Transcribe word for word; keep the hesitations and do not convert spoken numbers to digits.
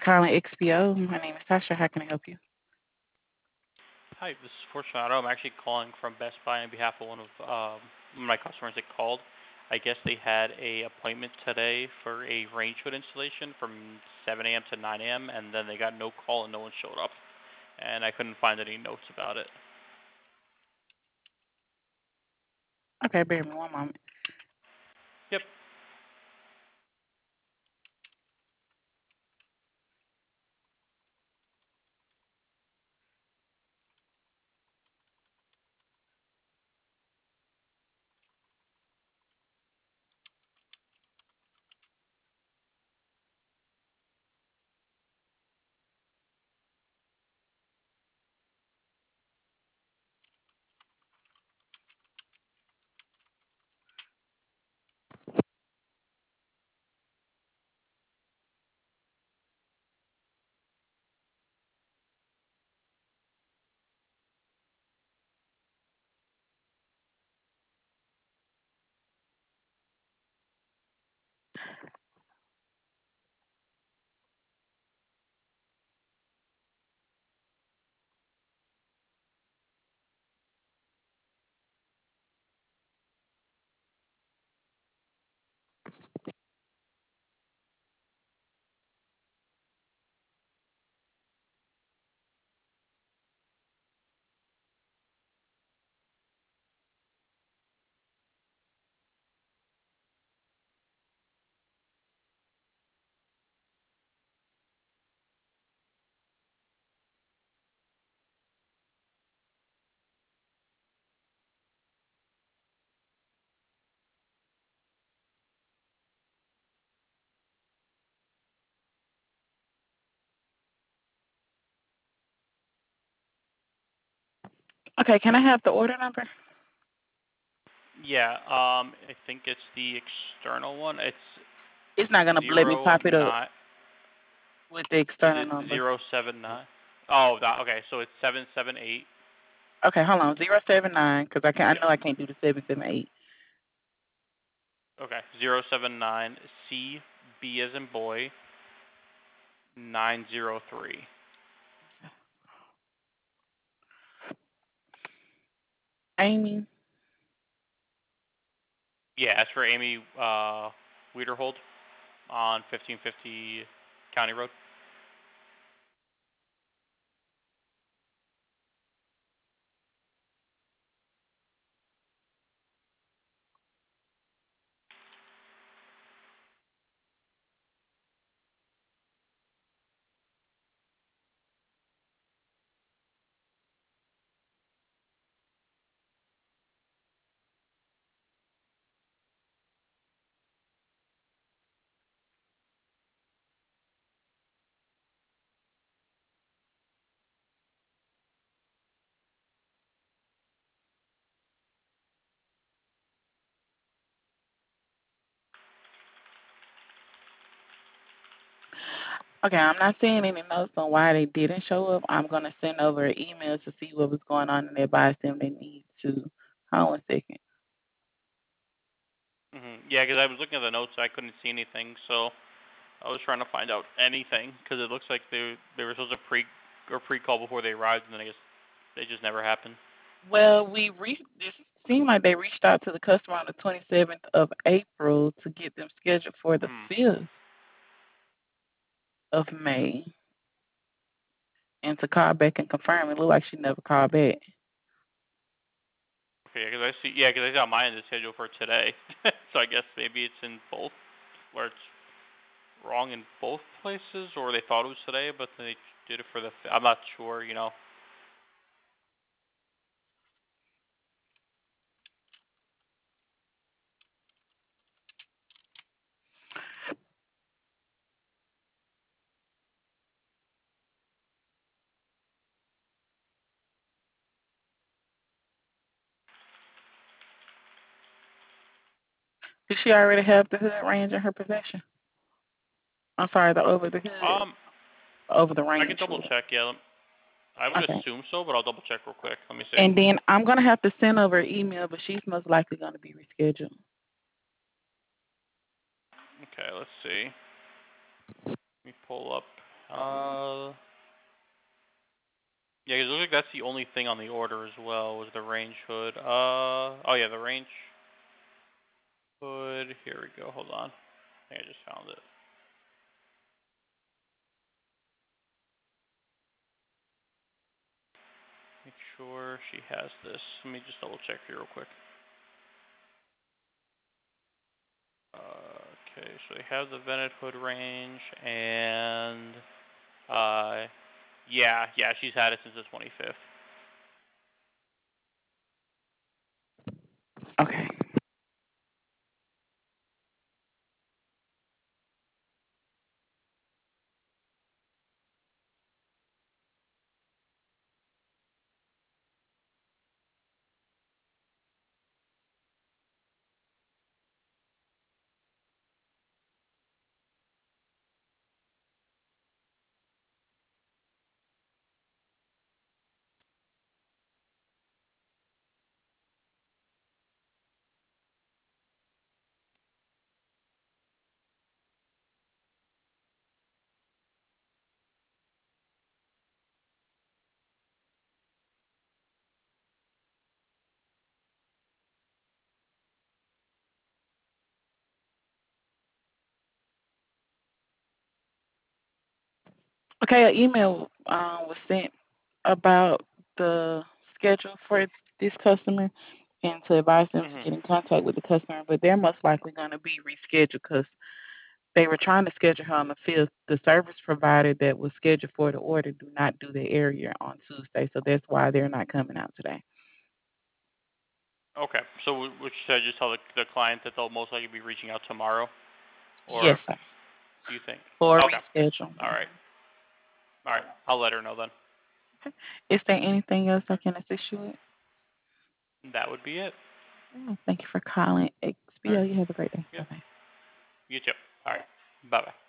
calling X P O. My name is Tasha. How can I help you? Hi, this is Fortunato. I'm actually calling from Best Buy on behalf of one of um, my customers that called. I guess they had a appointment today for a range hood installation from seven a m to nine a m and then they got no call and no one showed up, and I couldn't find any notes about it. Okay, bear with me one moment. Yep. Okay, can I have the order number? Yeah. Um, I think it's the external one. It's It's not gonna let me zero pop it up nine. with the Is external it number. zero seven nine? Oh, that, okay. So it's seven seven eight. Okay, hold on. Zero seven nine, because I can I Yep. know I can't do the seven seven eight. Okay. Zero seven nine C B as in boy nine zero three. Amy. Yeah, that's for Amy uh, Wiederhold on fifteen fifty County Road. Okay, I'm not seeing any notes on why they didn't show up. I'm gonna send over an email to see what was going on and advise them they need to. Hold on one second. hmm Yeah, because I was looking at the notes, I couldn't see anything, so I was trying to find out anything because it looks like they they were supposed to pre or pre-call before they arrived, and then I guess they just never happened. Well, we reached. It seemed like they reached out to the customer on the twenty-seventh of April to get them scheduled for the Hmm. fifth of May, and to call back and confirm. It looked like she never called back. Okay, because I see, yeah, because I got mine in the schedule for today, so I guess maybe it's in both, where it's wrong in both places, or they thought it was today, but they did it for the. I'm not sure, you know. Did she already have the hood range in her possession? I'm sorry, the over the hood, Um, over the I can range double hood. check. Yeah, I would Okay. assume so, but I'll double check real quick. Let me see. And then I'm gonna have to send over an email, but she's most likely gonna be rescheduled. Okay, let's see. Let me pull up. Uh, yeah, 'cause it looks like that's the only thing on the order as well, was the range hood. Uh, oh yeah, the range hood. Here we go. Hold on. I think I just found it. Make sure she has this. Let me just double check here real quick. Uh, okay, so they have the vented hood range, and uh, yeah, yeah, she's had it since the twenty-fifth. Okay. Okay, an email um, was sent about the schedule for this customer and to advise them to Mhm. get in contact with the customer, but they're most likely going to be rescheduled because they were trying to schedule her on the fifth. The service provider that was scheduled for the order do not do the area on Tuesday, so that's why they're not coming out today. Okay, so w- which should I just tell the, the client that they'll most likely be reaching out tomorrow, Yes, or sir. do you think? For a Okay, reschedule. all right, all right. I'll let her know then. Is there anything else I can assist you with? That would be it. Yeah, thank you for calling All right. X B O. You have a great day. Yeah. Bye bye. You too. All right. Bye bye.